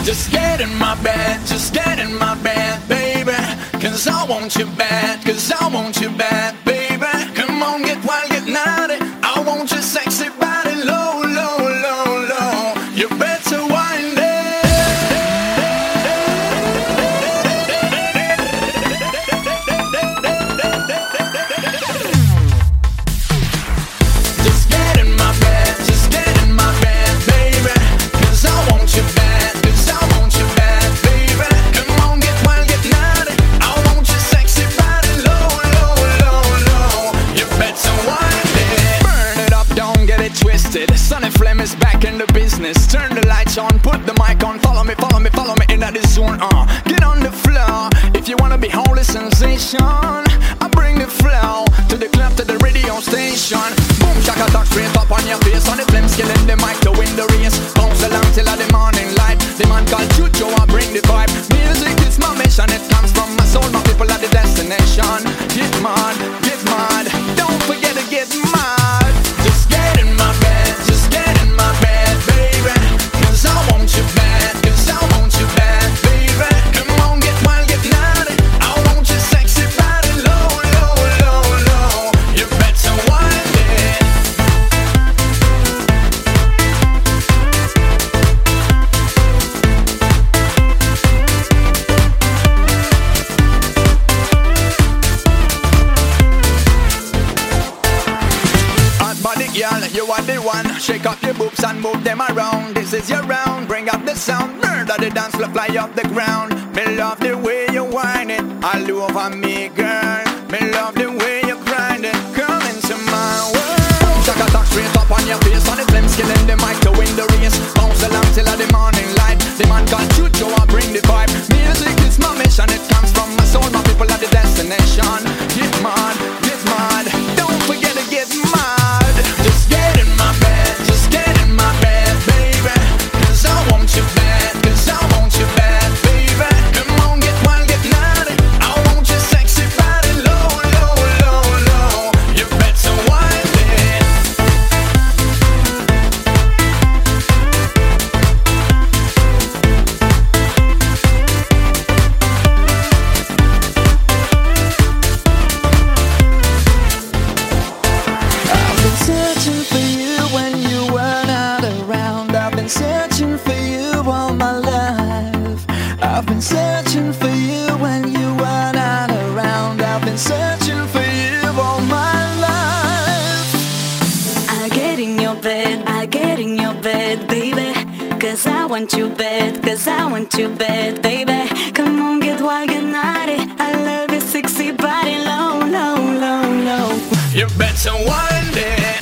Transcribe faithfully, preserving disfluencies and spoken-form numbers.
Just get in my bed, just get in my bed, baby. Cause I want you bad, cause I want you bad, baby. Come on, get wild, get naughty. I want your sexy body low, low, low, low. You better wind it. Just get in my bed, just get in my bed, baby. Cause I want you bad, cause I want you bad, baby. Come on, get wild, get naughty. I want your sexy body low, low, low, low. You better wind it. Burn it up, don't get it twisted. Sunny Flame is back in the business. Turn the lights on, put the mic on. Follow me, follow me, follow me into the zone. Uh, get on the floor if you wanna be holy sensation. I bring the flow to the club, to the radio station. Boom, shaka, talk straight up on your face. On the flames, killing the mic to win the race. Bounce along till the morning light. The man called Chucho, I bring the vibe. Music is my mission, it comes from my soul. My people are the destination. Get mad, get mad. Don't forget to get mad. Just get in my bed, just get in my bed, baby. Cause I want you bad, cause I want you bad, baby. Come on, get wild, get naughty. I want your sexy body low, low, low, low. You better wind it. Hot body girl, you are the one. Shake up your boobs and move them around. This is your round, bring up the sound. Murder the dance floor, fly off the ground. Me love the way you whine it all over me, girl. Me love the way you grind it. Come into my world. Shaka talk straight up on your face. On the flames, killing the mic to win the race. Bounce along till the morning light. The man called Chucho, I bring the vibe. Music is my mission, it comes from my soul. My people are the destination. Get mad, get mad. Don't forget to get mad. Just get in my bed, just get in my bed, baby. Cause I want you bad, cause I want you bad, baby. Come on, get wild, get naughty. I want your sexy body low, low, low, low. You better wind it. I've been searching for you when you were not around. I've been searching for you all my life. I've been searching for you when you were not around. I've been searching for you all my life. I get in your bed, I get in your bed, baby. Cause I want you bad, cause I want you bad, baby. Come on, get wild, get naughty. I love your sexy body low, low, low, low. You better wind it.